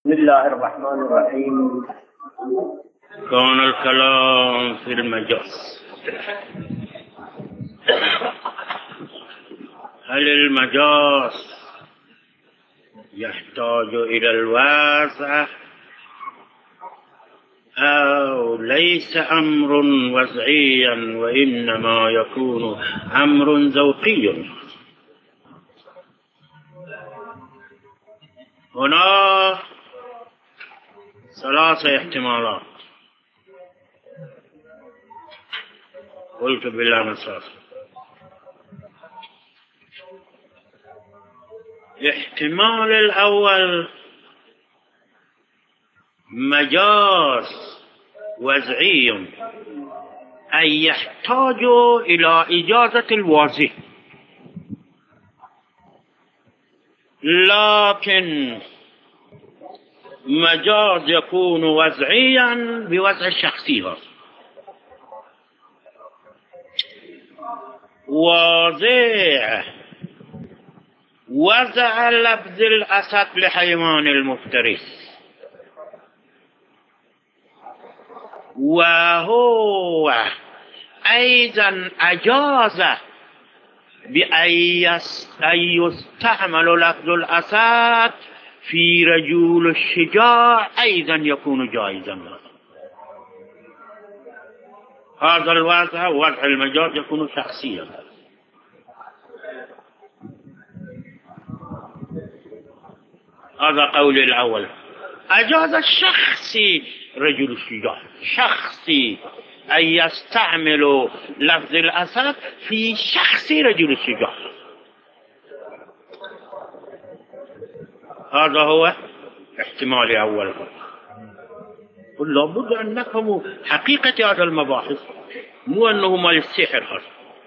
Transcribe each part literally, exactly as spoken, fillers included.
بسم الله الرحمن الرحيم. كان الكلام في المجاز. هل المجاز يحتاج إلى الوازع أو ليس أمر وضعيا وإنما يكون أمر ذوقي؟ هنا ثلاثة احتمالات قلت بلا مساس. الاحتمال الأول مجاز وضعي أي يحتاج إلى إجازة الوازع، لكن مجاز يكون وضعيا بوضع الشخصي. وضع وضع لفظ الأسد لحيوان المفترس، وهو أيضا أجاز بأن يستعمل لفظ الأسد في رجول الشجاع، أيضا يكون جائزا. هذا الوضع وضع المجاز يكون شخصيا. هذا قول الأول. أجاز الشخصي رجل الشجاع، شخصي أن يستعمل لفظ الأسد في شخص رجل الشجاع. هذا هو احتمال أول. لابد أن نفهم حقيقة هذا المباحث، مو أنه مال السحر. هذا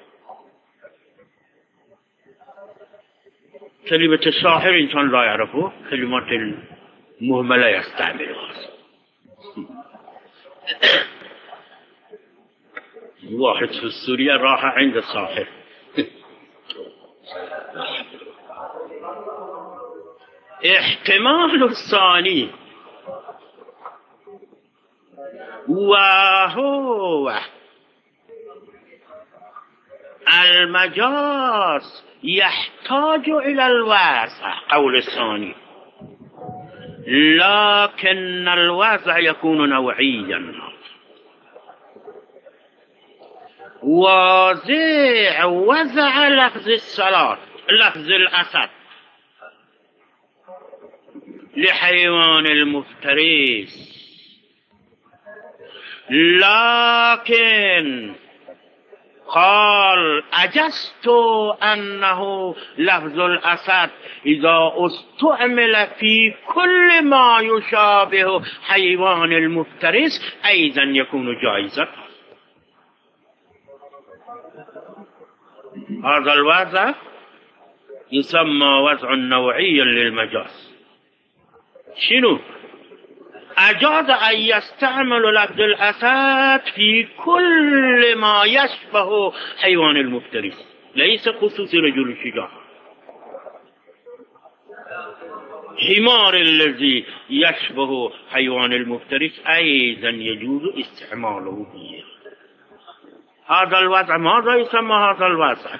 كلمة الساحر إنسان لا يعرفه، كلمة المهملة يستعملها. واحد في سوريا راح عند الساحر احتمال الثاني وهو المجاز يحتاج إلى الوازع، قول الثاني، لكن الوازع يكون نوعيا. وزع وزع لفظ الصلاة لفظ الأسد لحيوان المفترس، لكن قال أجزت أنه لفظ الأسد إذا استعمل في كل ما يشابه حيوان المفترس أيضا يكون جائزا. هذا الوضع يسمى وضع نوعي للمجاز. شنو؟ أجاز أن يستعمل لفظ الأسد في كل ما يشبه حيوان المفترس، ليس خصوص رجل الشجاع. حمار الذي يشبه حيوان المفترس أيضا يجوز استعماله فيه. هذا الوضع ماذا يسمى؟ هذا الوضع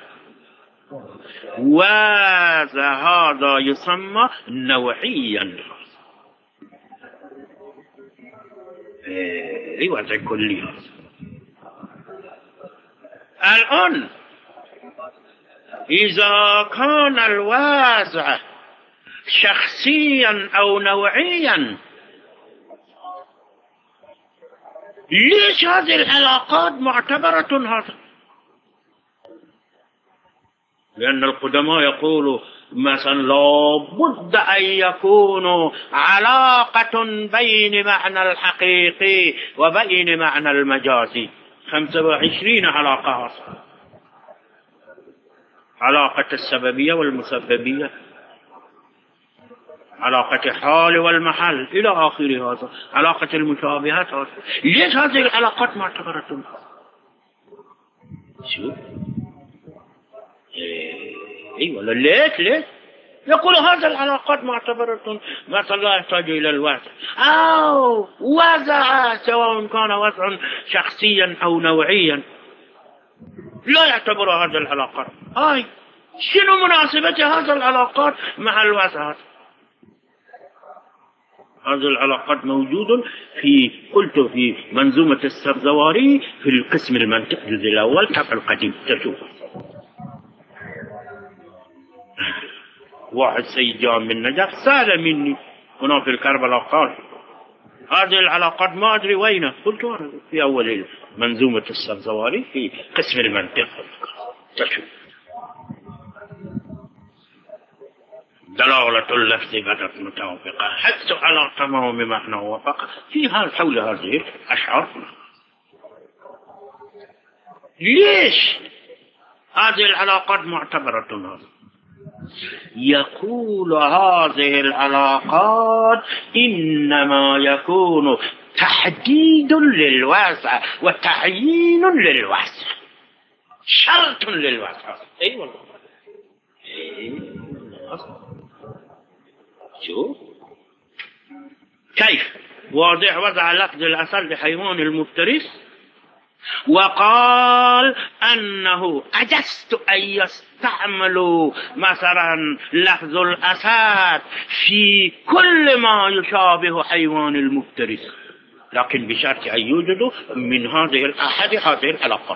وضع هذا يسمى نوعيا. اي وضع كلي. الآن إذا كان الوضع شخصيا أو نوعيا، ليش هذه العلاقات معتبرة؟ هذا لأن القدماء يقولوا مثلا لابد أن يكون علاقة بين معنى الحقيقي وبين معنى المجازي. خمسة وعشرين علاقة: علاقة السببية والمسببية، علاقة حال والمحل إلى آخر هذا، علاقة المشابهات هذا. ليش هذه العلاقات معتبرة؟ شو؟ إيه ولا ليش ليش يقول هذه العلاقات معتبرة مثلا لا يحتاج إلى الوزع أو وزع، سواء كان وزع شخصيا أو نوعيا، لا يعتبر هذه العلاقات. هاي شنو مناسبة هذه العلاقات مع الوزع؟ هذه العلاقات موجود في، قلت في منظومة السبزواري في القسم المنطق الجزء الأول طبع القديم. تشوف واحد سيد جاء من نجف سأل مني هنا في الكربلاء قال هذه العلاقات ما أدري وين، قلت أنا في أول منظومة السبزواري في قسم المنطق. تشوف دلالة اللفظ بدت متوافقة حتى على تمام معنى وفق فيها حول هذه الأشعار. ليش هذه العلاقات معتبرة هذا؟ يقول هذه العلاقات إنما يكون تحديد للواسع وتعيين للواسع، شرط للواسع. أي والله. شو كيف واضح وضع لفظ الأثر لحيوان المفترس، وقال أنه أجزت أن يستعملوا مثلا لفظ الأسد في كل ما يشابه حيوان المفترس، لكن بشرط أن يوجدوا من هذه الأحد هذه العلاقات.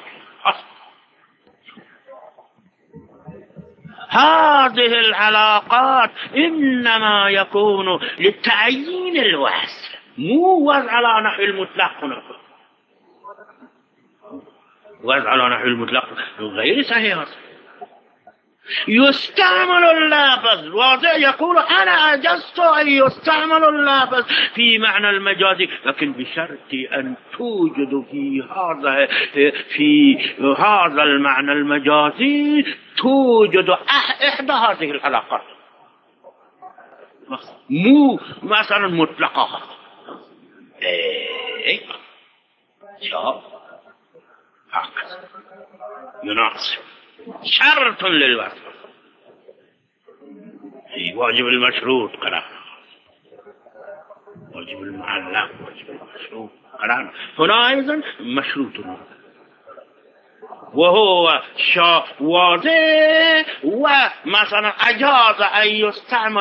هذه العلاقات إنما يكون لتعيين الوزع، مو وزع على نحو المطلق. هنا وزع على نحو المطلق غير صحيح. يستعمل اللفظ واضح، يقول أنا أجزت أن يستعمل اللفظ في معنى المجازي، لكن بشرط أن توجد في هذا في هذا المعنى المجازي توجد إحدى هذه العلاقات، مو مثلا مطلقة. إيه شوف هكذا يناسب شرط للوصف. واجب المشروط قرأنا، واجب المعلق، واجب المشروط قرأنا. هنا أيضا مشروط وهو شا واضح، ومثلا أجاز أن يستعمل